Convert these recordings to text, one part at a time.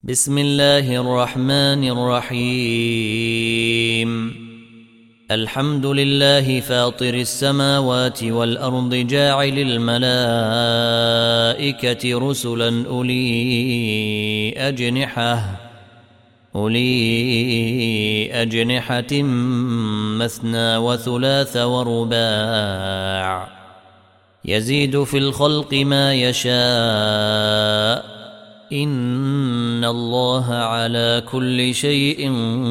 بسم الله الرحمن الرحيم. الحمد لله فاطر السماوات والأرض جاعل الملائكة رسلا أولي أجنحة مثنى وثلاث ورباع يزيد في الخلق ما يشاء إن الله على كل شيء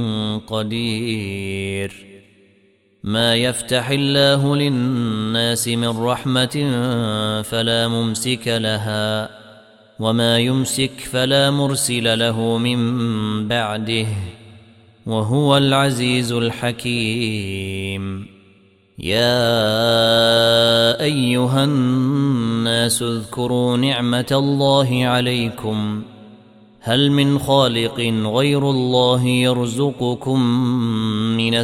قدير. ما يفتح الله للناس من رحمة فلا ممسك لها وما يمسك فلا مرسل له من بعده وهو العزيز الحكيم. يا أيها الناس اذكروا نعمة الله عليكم هل من خالق غير الله يرزقكم من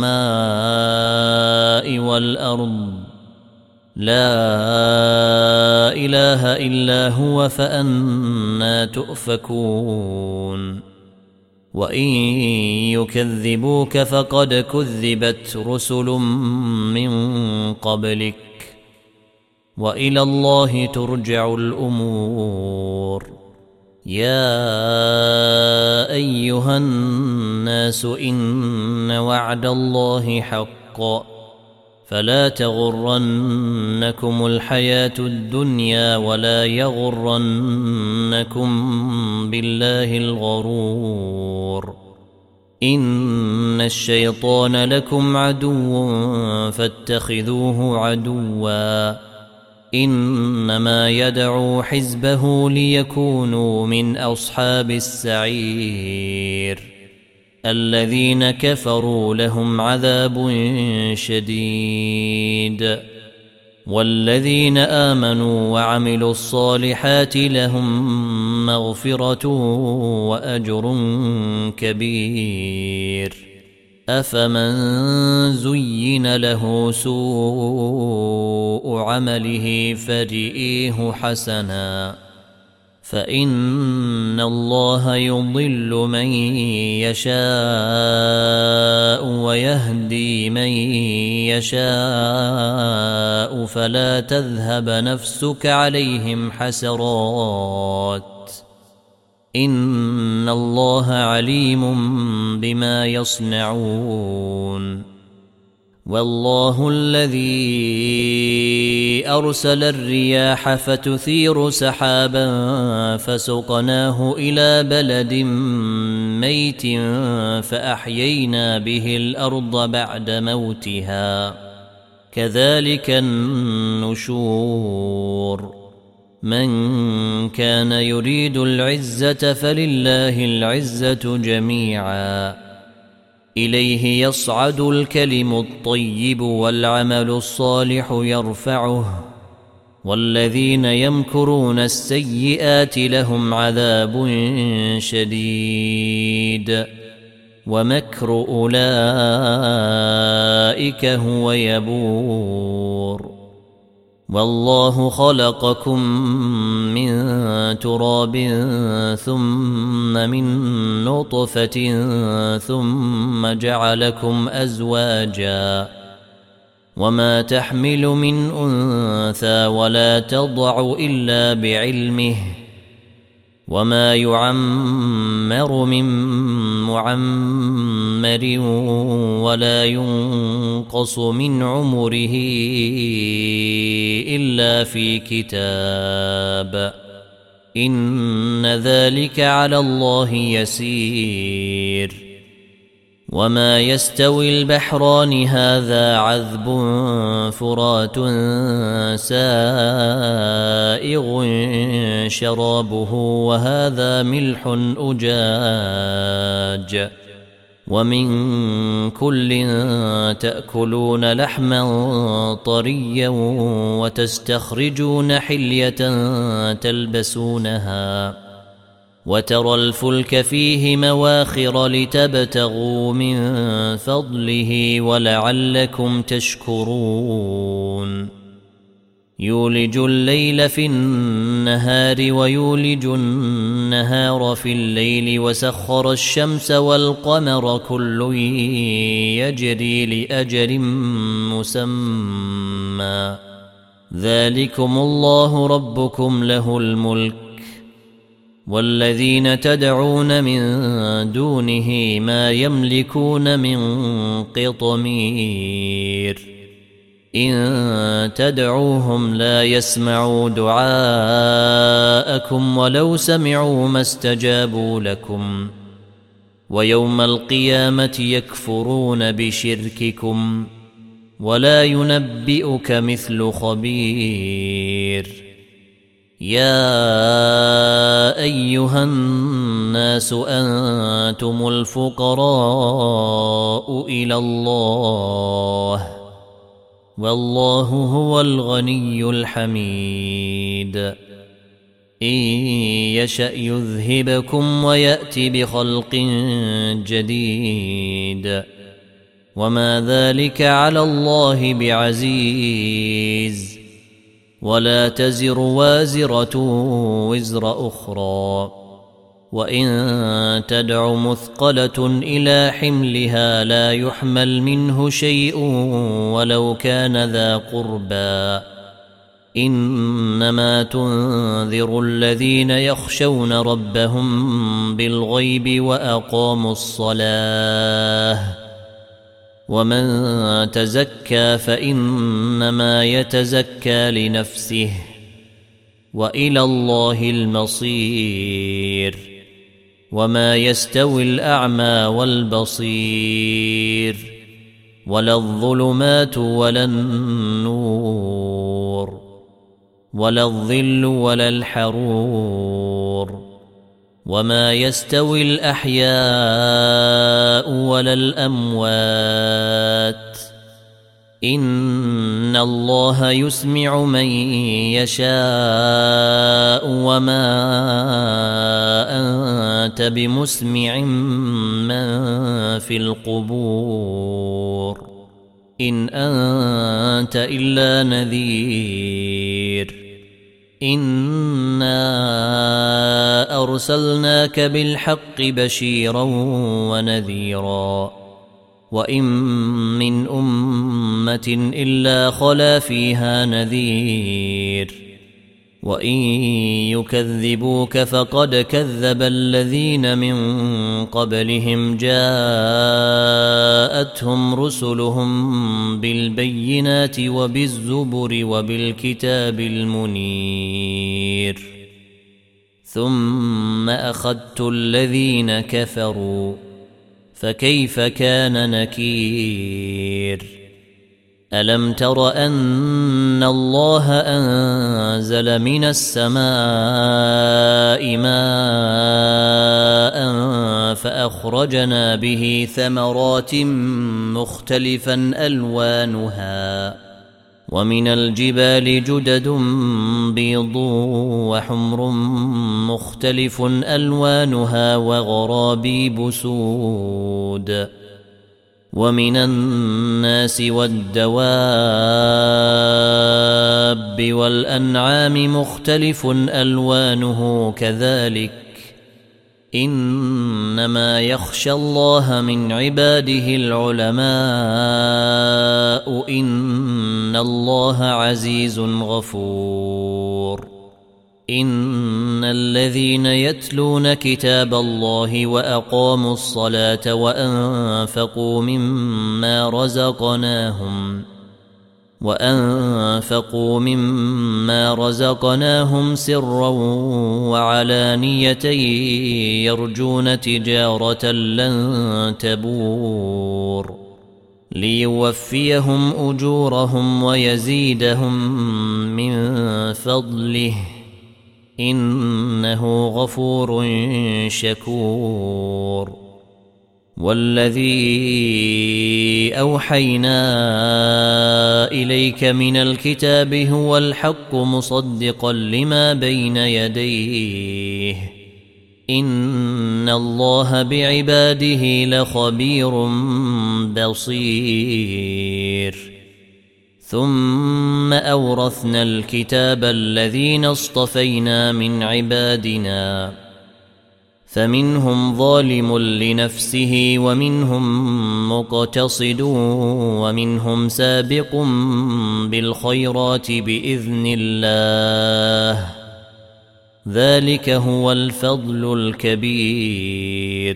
السماء والأرض لا إله إلا هو فأنى تؤفكون. وإن يكذبوك فقد كذبت رسل من قبلك وإلى الله ترجع الأمور. يا أيها الناس إن وعد الله حق فلا تغرنكم الحياة الدنيا ولا يغرنكم بالله الغرور. إن الشيطان لكم عدو فاتخذوه عدوا إنما يدعو حزبه ليكونوا من أصحاب السعير. الذين كفروا لهم عذاب شديد والذين آمنوا وعملوا الصالحات لهم مغفرة وأجر كبير. أفمن زين له سوء عمله فرئيه حسنا فإن الله يضل من يشاء ويهدي من يشاء فلا تذهب نفسك عليهم حسرات إن الله عليم بما يصنعون. والله الذي أرسل الرياح فتثير سحابا فسقناه إلى بلد ميت فأحيينا به الأرض بعد موتها كذلك النشور. من كان يريد العزة فلله العزة جميعا إليه يصعد الكلم الطيب والعمل الصالح يرفعه والذين يمكرون السيئات لهم عذاب شديد ومكر أولئك هو يبور. والله خلقكم من تراب ثم من نطفة ثم جعلكم أزواجا وما تحمل من أنثى ولا تضع إلا بعلمه وما يعمر من معمر ولا ينقص من عمره إلا في كتاب إن ذلك على الله يسير. وما يستوي البحران هذا عذب فرات سائغ شرابه وهذا ملح أجاج ومن كل تأكلون لحما طريا وتستخرجون حلية تلبسونها وترى الفلك فيه مواخر لتبتغوا من فضله ولعلكم تشكرون. يولج الليل في النهار ويولج النهار في الليل وسخر الشمس والقمر كل يجري لأجل مسمى ذلكم الله ربكم له الملك والذين تدعون من دونه ما يملكون من قطمير إن تدعوهم لا يسمعوا دعاءكم ولو سمعوا ما استجابوا لكم ويوم القيامة يكفرون بشرككم ولا ينبئك مثل خبير يا أيها الناس أنتم الفقراء إلى الله والله هو الغني الحميد إن يشأ يذهبكم ويأتي بخلق جديد وما ذلك على الله بعزيز ولا تزر وازرة وزر أخرى وإن تدع مثقلة إلى حملها لا يحمل منه شيء ولو كان ذا قربى إنما تنذر الذين يخشون ربهم بالغيب وأقاموا الصلاة ومن تزكى فإنما يتزكى لنفسه وإلى الله المصير وما يستوي الأعمى والبصير ولا الظلمات ولا النور ولا الظل ولا الحرور وما يستوي الأحياء ولا الأموات إن الله يسمع من يشاء وما أنت بمسمع من في القبور إن أنت إلا نذير إنا أرسلناك بالحق بشيرا ونذيرا وإن من أمة إلا خلا فيها نذير وإن يكذبوك فقد كذب الذين من قبلهم جاءتهم رسلهم بالبينات وبالزبر وبالكتاب المنير ثم أخذت الذين كفروا فكيف كان نكير ألم تر أن الله أنزل من السماء ماء فأخرجنا به ثمرات مختلفا ألوانها ومن الجبال جدد بيض وحمر مختلف ألوانها وغرابيب سود ومن الناس والدواب والأنعام مختلف ألوانه كذلك إنما يخشى الله من عباده العلماء إن الله عزيز غفور إن الذين يتلون كتاب الله وأقاموا الصلاة وأنفقوا مما رزقناهم سرا وعلانية يرجون تجارة لن تبور ليوفيهم أجورهم ويزيدهم من فضله إنه غفور شكور والذي أوحينا إليك من الكتاب هو الحق مصدقا لما بين يديه إن الله بعباده لخبير بصير ثم أورثنا الكتاب الذين اصطفينا من عبادنا فمنهم ظالم لنفسه ومنهم مقتصد ومنهم سابق بالخيرات بإذن الله ذلك هو الفضل الكبير.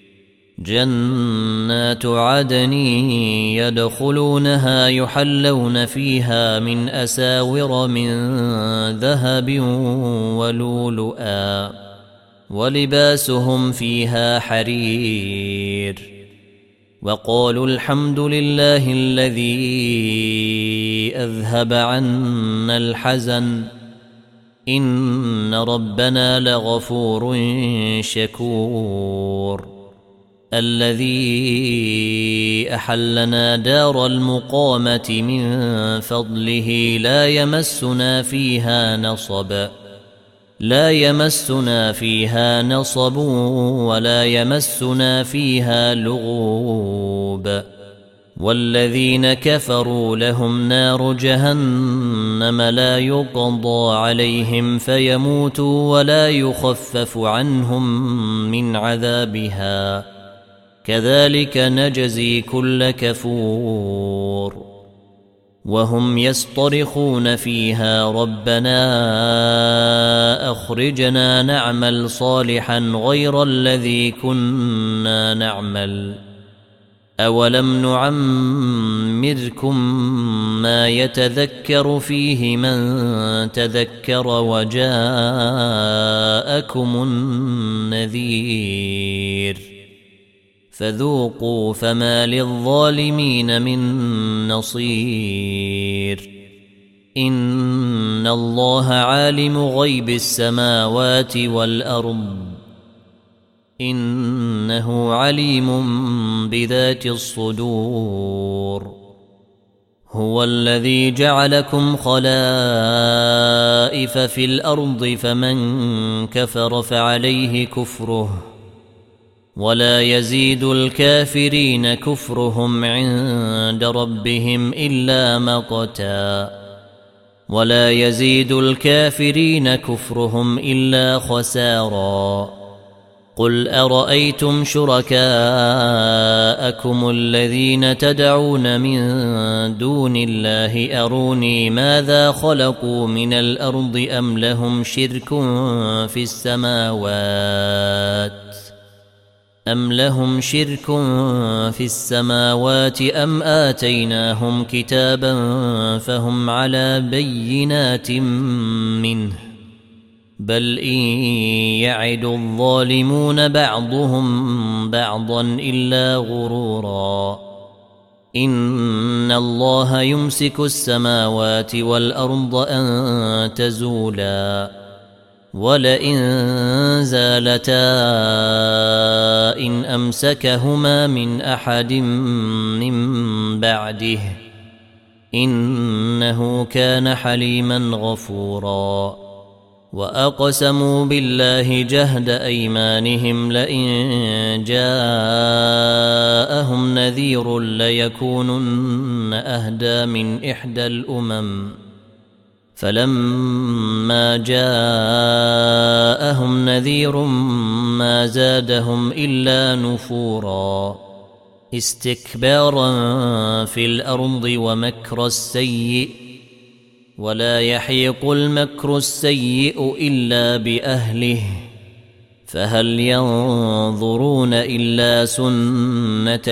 جنات عدن يدخلونها يحلون فيها من أساور من ذهب ولؤلؤا ولباسهم فيها حرير وقالوا الحمد لله الذي أذهب عنا الحزن إن ربنا لغفور شكور. الذي أحلنا دار المقامة من فضله لا يمسنا فيها نصب ولا يمسنا فيها لغوب. والذين كفروا لهم نار جهنم لا يقضى عليهم فيموتوا ولا يخفف عنهم من عذابها كذلك نجزي كل كفور. وهم يصطرخون فيها ربنا أخرجنا نعمل صالحا غير الذي كنا نعمل أولم نعمركم ما يتذكر فيه من تذكر وجاءكم النذير فذوقوا فما للظالمين من نصير. إن الله عالم غيب السماوات والأرض إنه عليم بذات الصدور. هو الذي جعلكم خلائف في الأرض فمن كفر فعليه كفره ولا يزيد الكافرين كفرهم عند ربهم إلا مقتا ولا يزيد الكافرين كفرهم إلا خسارا. قل أرأيتم شركاءكم الذين تدعون من دون الله أروني ماذا خلقوا من الأرض أم لهم شرك في السماوات أم آتيناهم كتابا فهم على بينات منه بل إن يعد الظالمون بعضهم بعضا إلا غرورا. إن الله يمسك السماوات والأرض أن تزولا ولئن زالتا إن أمسكهما من أحد من بعده إنه كان حليما غفورا. وأقسموا بالله جهد أيمانهم لئن جاءهم نذير ليكونن أهدى من إحدى الأمم فلما جاءهم نذير ما زادهم إلا نفورا استكبارا في الأرض ومكر السيء ولا يحيق المكر السيء إلا بأهله فهل ينظرون إلا سنة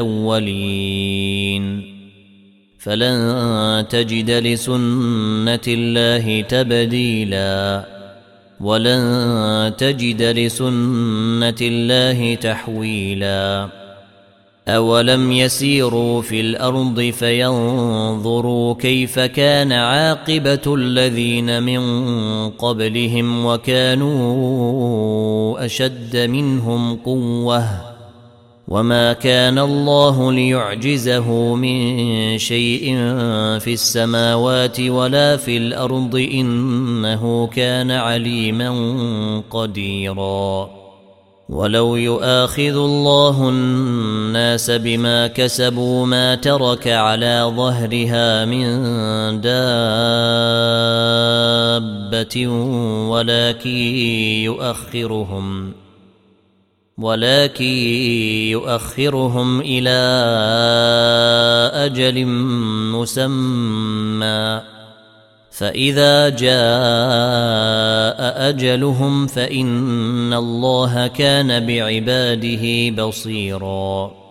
الأولين فلن تجد لسنة الله تبديلا ولن تجد لسنة الله تحويلا. أولم يسيروا في الأرض فينظروا كيف كان عاقبة الذين من قبلهم وكانوا أشد منهم قوة وما كان الله ليعجزه من شيء في السماوات ولا في الأرض إنه كان عليما قديرا. ولو يؤاخذ الله الناس بما كسبوا ما ترك على ظهرها من دابة ولكن يؤخرهم إلى أجل مسمى فإذا جاء أجلهم فإن الله كان بعباده بصيراً